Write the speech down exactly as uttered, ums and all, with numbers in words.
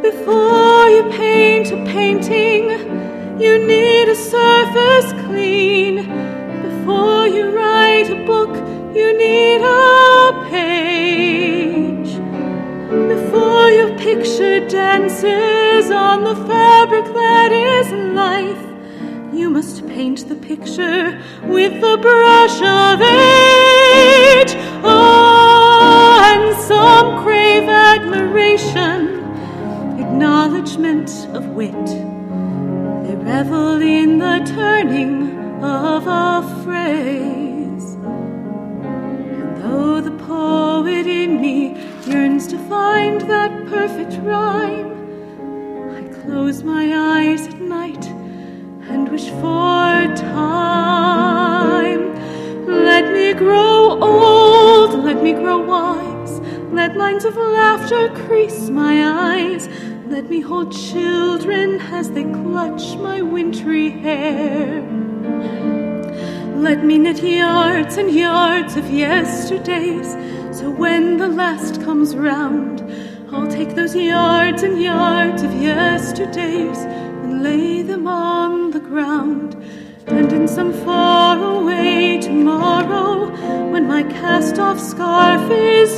Before you paint a painting, you need a surface clean. Before you write a book, you need a page. Before your picture dances on the fabric that is life, you must paint the picture with the brush of age. Oh, and some crave admiration, acknowledgement of wit. They revel in the turning of a phrase. And though the poet in me yearns to find that perfect rhyme, I close my eyes at night and wish for time. Let me grow old, let me grow wise, let lines of laughter crease my eyes, let me hold children as they clutch my wintry hair. Let me knit yards and yards of yesterdays, so when the last comes round, I'll take those yards and yards of yesterdays and lay them on the ground. And in some faraway tomorrow, when my cast-off scarf is